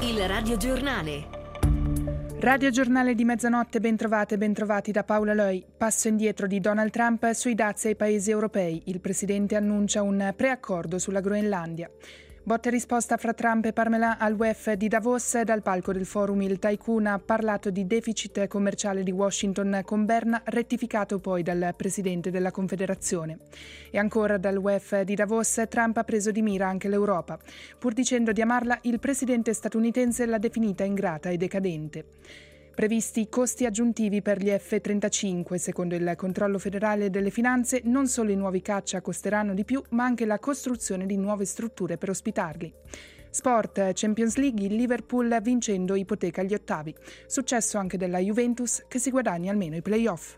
Il radiogiornale. Radiogiornale di mezzanotte, bentrovati da Paola Loi. Passo indietro di Donald Trump sui dazi ai paesi europei. Il presidente annuncia un preaccordo sulla Groenlandia. Botta e risposta fra Trump e Parmelin al WEF di Davos. Dal palco del forum il tycoon ha parlato di deficit commerciale di Washington con Berna, rettificato poi dal presidente della Confederazione. E ancora dal WEF di Davos Trump ha preso di mira anche l'Europa. Pur dicendo di amarla, il presidente statunitense l'ha definita ingrata e decadente. Previsti costi aggiuntivi per gli F-35. Secondo il controllo federale delle finanze, non solo i nuovi caccia costeranno di più, ma anche la costruzione di nuove strutture per ospitarli. Sport, Champions League, il Liverpool vincendo ipoteca agli ottavi. Successo anche della Juventus che si guadagna almeno i play-off.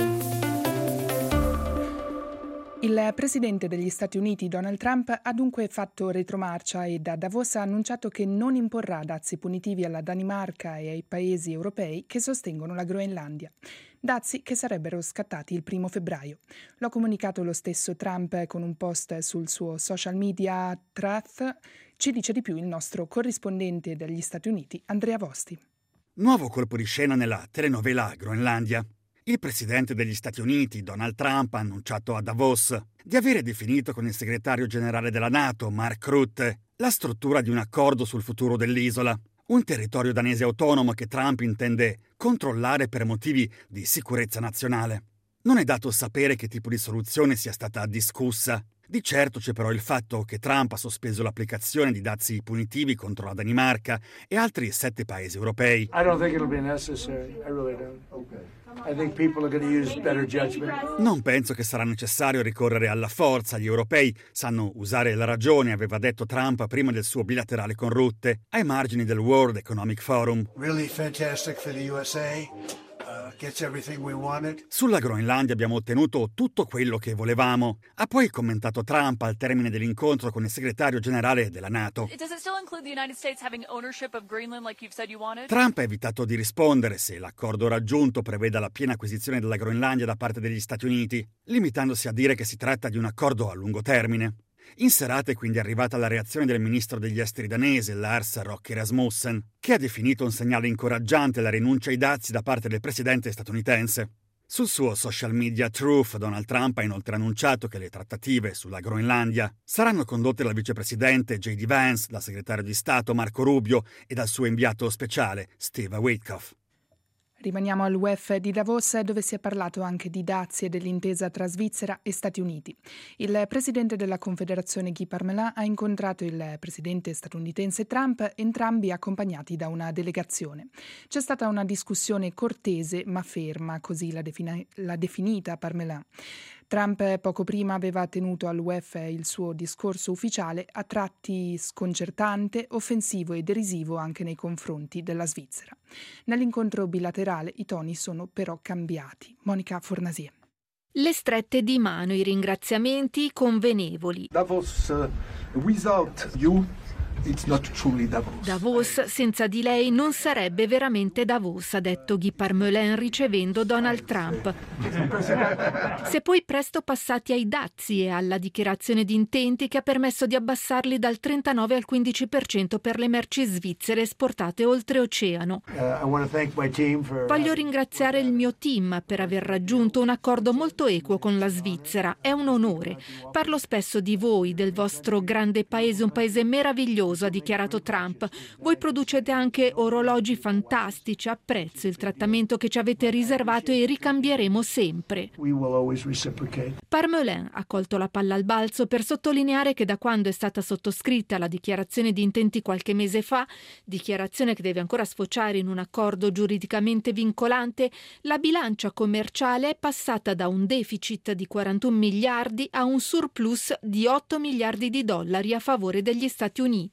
Il presidente degli Stati Uniti, Donald Trump, ha dunque fatto retromarcia e da Davos ha annunciato che non imporrà dazi punitivi alla Danimarca e ai paesi europei che sostengono la Groenlandia. Dazi che sarebbero scattati il 1 febbraio. L'ha comunicato lo stesso Trump con un post sul suo social media Truth. Ci dice di più il nostro corrispondente degli Stati Uniti, Andrea Vosti. Nuovo colpo di scena nella telenovela Groenlandia. Il presidente degli Stati Uniti, Donald Trump, ha annunciato a Davos di avere definito con il segretario generale della NATO, Mark Rutte, la struttura di un accordo sul futuro dell'isola, un territorio danese autonomo che Trump intende controllare per motivi di sicurezza nazionale. Non è dato sapere che tipo di soluzione sia stata discussa. Di certo c'è però il fatto che Trump ha sospeso l'applicazione di dazi punitivi contro la Danimarca e altri 7 paesi europei. I don't think it'll be necessary. I really don't. Okay. I think people are going to use better judgment. Non penso che sarà necessario ricorrere alla forza. Gli europei sanno usare la ragione, aveva detto Trump prima del suo bilaterale con Rutte, ai margini del World Economic Forum. Really fantastic for the USA. Gets everything we wanted. Sulla Groenlandia abbiamo ottenuto tutto quello che volevamo, ha poi commentato Trump al termine dell'incontro con il segretario generale della NATO. Trump ha evitato di rispondere se l'accordo raggiunto preveda la piena acquisizione della Groenlandia da parte degli Stati Uniti, limitandosi a dire che si tratta di un accordo a lungo termine. In serata è quindi arrivata la reazione del ministro degli esteri danese, Lars Løkke Rasmussen, che ha definito un segnale incoraggiante la rinuncia ai dazi da parte del presidente statunitense. Sul suo social media Truth, Donald Trump ha inoltre annunciato che le trattative sulla Groenlandia saranno condotte dal vicepresidente J.D. Vance, dal segretario di Stato Marco Rubio e dal suo inviato speciale Steve Witkoff. Rimaniamo al WEF di Davos, dove si è parlato anche di dazi e dell'intesa tra Svizzera e Stati Uniti. Il presidente della Confederazione Guy Parmelin ha incontrato il presidente statunitense Trump, entrambi accompagnati da una delegazione. C'è stata una discussione cortese ma ferma, così l'ha definita Parmelin. Trump poco prima aveva tenuto al WEF il suo discorso ufficiale, a tratti sconcertante, offensivo e derisivo anche nei confronti della Svizzera. Nell'incontro bilaterale i toni sono però cambiati. Monica Fornasier. Le strette di mano, i ringraziamenti convenevoli. Davos, without you, it's not truly Davos. Davos senza di lei non sarebbe veramente Davos, ha detto Guy Parmelin ricevendo Donald Trump. Si è poi presto passati ai dazi e alla dichiarazione di intenti che ha permesso di abbassarli dal 39 al 15% per le merci svizzere esportate oltreoceano. Voglio ringraziare il mio team per aver raggiunto un accordo molto equo con la Svizzera. È un onore. Parlo spesso di voi, del vostro grande paese, un paese meraviglioso, ha dichiarato Trump. Voi producete anche orologi fantastici, apprezzo il trattamento che ci avete riservato e ricambieremo sempre. Parmelin ha colto la palla al balzo per sottolineare che da quando è stata sottoscritta la dichiarazione di intenti qualche mese fa, dichiarazione che deve ancora sfociare in un accordo giuridicamente vincolante, la bilancia commerciale è passata da un deficit di 41 miliardi a un surplus di 8 miliardi di dollari a favore degli Stati Uniti.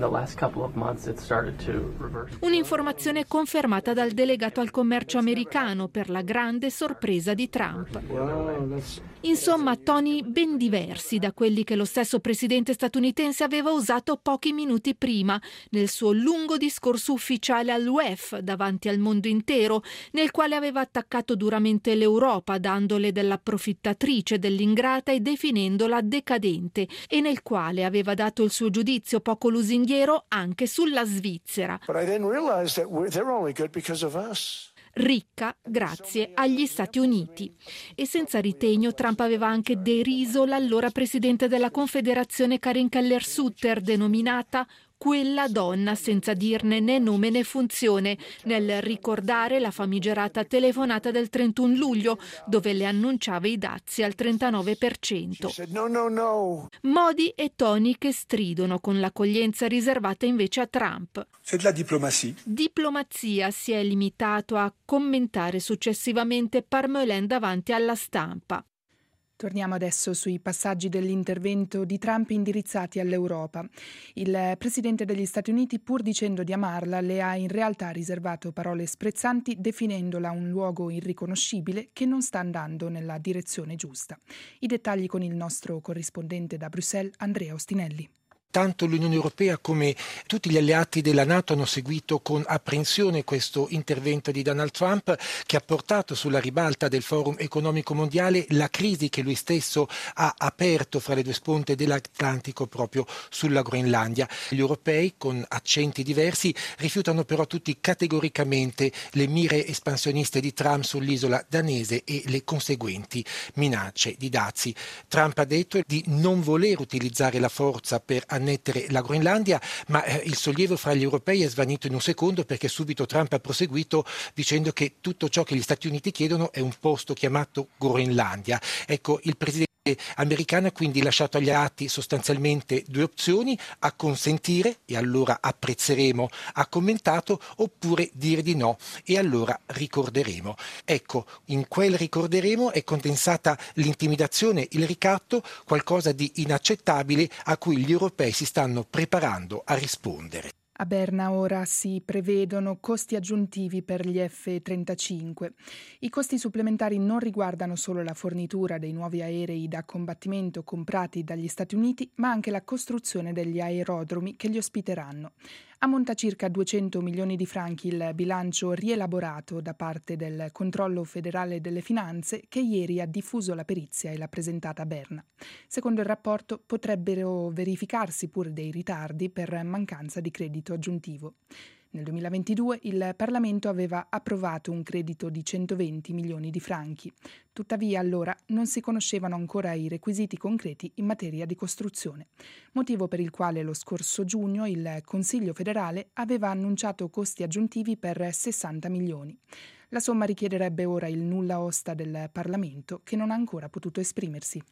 Un'informazione confermata dal delegato al commercio americano per la grande sorpresa di Trump. Insomma, toni ben diversi da quelli che lo stesso presidente statunitense aveva usato pochi minuti prima nel suo lungo discorso ufficiale al WEF davanti al mondo intero, nel quale aveva attaccato duramente l'Europa dandole dell'approfittatrice, dell'ingrata e definendola decadente, e nel quale aveva dato il suo giudizio poco lusinghiero anche sulla Svizzera. Ricca grazie agli Stati Uniti. E senza ritegno Trump aveva anche deriso l'allora presidente della Confederazione Karin Keller-Sutter, denominata quella donna senza dirne né nome né funzione, nel ricordare la famigerata telefonata del 31 luglio, dove le annunciava i dazi al 39%. Modi e toni che stridono con l'accoglienza riservata invece a Trump. C'est de la diplomatie. Diplomazia, si è limitato a commentare successivamente Parmelin davanti alla stampa. Torniamo adesso sui passaggi dell'intervento di Trump indirizzati all'Europa. Il presidente degli Stati Uniti, pur dicendo di amarla, le ha in realtà riservato parole sprezzanti, definendola un luogo irriconoscibile che non sta andando nella direzione giusta. I dettagli con il nostro corrispondente da Bruxelles, Andrea Ostinelli. Tanto l'Unione Europea come tutti gli alleati della NATO hanno seguito con apprensione questo intervento di Donald Trump, che ha portato sulla ribalta del Forum economico mondiale la crisi che lui stesso ha aperto fra le due sponde dell'Atlantico proprio sulla Groenlandia. Gli europei, con accenti diversi, rifiutano però tutti categoricamente le mire espansioniste di Trump sull'isola danese e le conseguenti minacce di dazi. Trump ha detto di non voler utilizzare la forza per annettere la Groenlandia, ma il sollievo fra gli europei è svanito in un secondo, perché subito Trump ha proseguito dicendo che tutto ciò che gli Stati Uniti chiedono è un posto chiamato Groenlandia. Ecco, il presidente americano ha quindi lasciato agli alleati sostanzialmente due opzioni: a consentire, e allora apprezzeremo, ha commentato, oppure dire di no, e allora ricorderemo. Ecco, in quel ricorderemo è condensata l'intimidazione, il ricatto, qualcosa di inaccettabile a cui gli europei si stanno preparando a rispondere. A Berna ora si prevedono costi aggiuntivi per gli F-35. I costi supplementari non riguardano solo la fornitura dei nuovi aerei da combattimento comprati dagli Stati Uniti, ma anche la costruzione degli aerodromi che li ospiteranno. Ammonta circa 200 milioni di franchi il bilancio rielaborato da parte del Controllo federale delle finanze, che ieri ha diffuso la perizia e l'ha presentata a Berna. Secondo il rapporto potrebbero verificarsi pure dei ritardi per mancanza di credito aggiuntivo. Nel 2022 il Parlamento aveva approvato un credito di 120 milioni di franchi. Tuttavia allora non si conoscevano ancora i requisiti concreti in materia di costruzione, motivo per il quale lo scorso giugno il Consiglio federale aveva annunciato costi aggiuntivi per 60 milioni. La somma richiederebbe ora il nulla osta del Parlamento, che non ha ancora potuto esprimersi.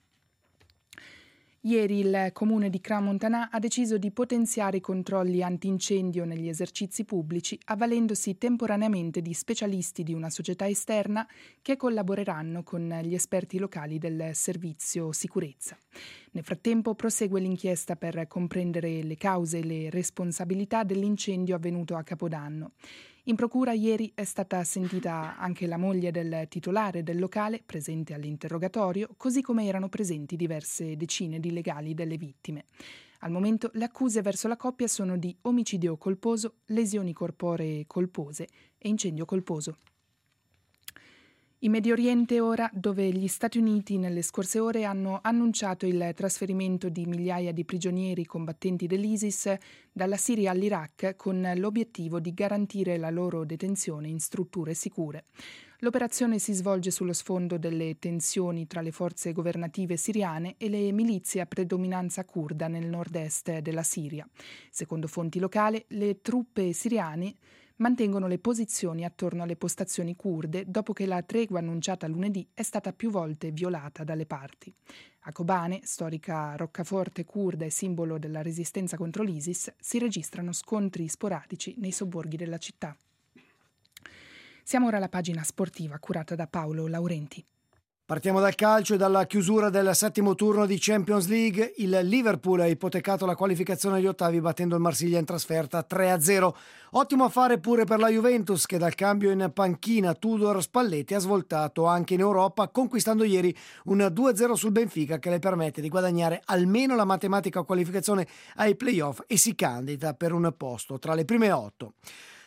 Ieri il comune di Crans-Montana ha deciso di potenziare i controlli antincendio negli esercizi pubblici, avvalendosi temporaneamente di specialisti di una società esterna che collaboreranno con gli esperti locali del servizio sicurezza. Nel frattempo prosegue l'inchiesta per comprendere le cause e le responsabilità dell'incendio avvenuto a Capodanno. In procura ieri è stata sentita anche la moglie del titolare del locale, presente all'interrogatorio, così come erano presenti diverse decine di legali delle vittime. Al momento le accuse verso la coppia sono di omicidio colposo, lesioni corporee colpose e incendio colposo. In Medio Oriente ora, dove gli Stati Uniti nelle scorse ore hanno annunciato il trasferimento di migliaia di prigionieri combattenti dell'ISIS dalla Siria all'Iraq con l'obiettivo di garantire la loro detenzione in strutture sicure. L'operazione si svolge sullo sfondo delle tensioni tra le forze governative siriane e le milizie a predominanza curda nel nord-est della Siria. Secondo fonti locali, le truppe siriane mantengono le posizioni attorno alle postazioni curde dopo che la tregua annunciata lunedì è stata più volte violata dalle parti. A Kobane, storica roccaforte curda e simbolo della resistenza contro l'ISIS, si registrano scontri sporadici nei sobborghi della città. Siamo ora alla pagina sportiva curata da Paolo Laurenti. Partiamo dal calcio e dalla chiusura del settimo turno di Champions League. Il Liverpool ha ipotecato la qualificazione agli ottavi battendo il Marsiglia in trasferta 3-0. Ottimo affare pure per la Juventus, che dal cambio in panchina Tudor Spalletti ha svoltato anche in Europa, conquistando ieri un 2-0 sul Benfica che le permette di guadagnare almeno la matematica qualificazione ai playoff e si candida per un posto tra le prime 8.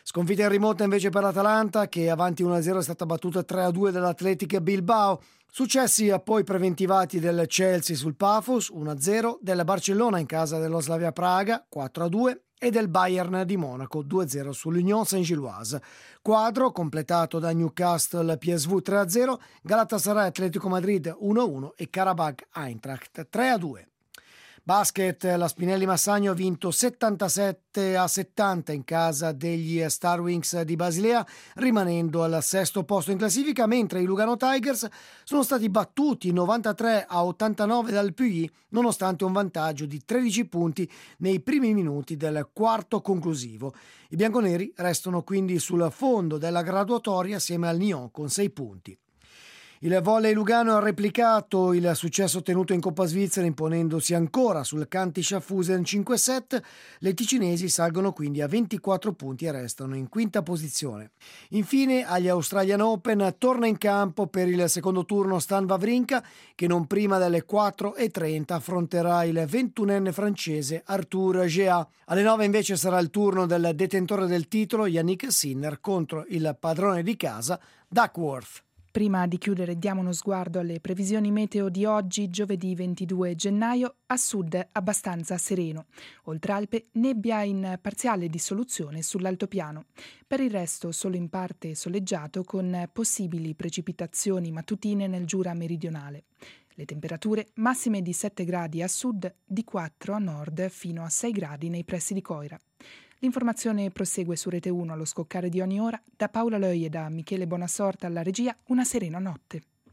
Sconfitta in rimonta invece per l'Atalanta, che avanti 1-0 è stata battuta 3-2 dall'Athletic Bilbao. Successi poi preventivati del Chelsea sul Pafos 1-0, del Barcellona in casa dello Slavia Praga 4-2 e del Bayern di Monaco 2-0 sull'Union Saint-Gilloise. Quadro completato da Newcastle PSV 3-0, Galatasaray Atletico Madrid 1-1 e Karabakh Eintracht 3-2. Basket, la Spinelli Massagno ha vinto 77-70 in casa degli Star Wings di Basilea, rimanendo al sesto posto in classifica, mentre i Lugano Tigers sono stati battuti 93-89 dal Puyi, nonostante un vantaggio di 13 punti nei primi minuti del quarto conclusivo. I bianconeri restano quindi sul fondo della graduatoria assieme al Nyon con 6 punti. Il volley Lugano ha replicato il successo ottenuto in Coppa Svizzera imponendosi ancora sul Canti Schaffhausen 5-7. Le ticinesi salgono quindi a 24 punti e restano in quinta posizione. Infine agli Australian Open torna in campo per il secondo turno Stan Wawrinka, che non prima delle 4:30 affronterà il 21enne francese Arthur Géat. Alle 9 invece sarà il turno del detentore del titolo Yannick Sinner contro il padrone di casa Duckworth. Prima di chiudere diamo uno sguardo alle previsioni meteo di oggi, giovedì 22 gennaio, a sud abbastanza sereno. Oltre Alpe nebbia in parziale dissoluzione sull'altopiano. Per il resto solo in parte soleggiato con possibili precipitazioni mattutine nel Giura meridionale. Le temperature massime di 7 gradi a sud, di 4 a nord fino a 6 gradi nei pressi di Coira. L'informazione prosegue su Rete 1 allo scoccare di ogni ora. Da Paola Loi e da Michele Bonassorta alla regia, una serena notte.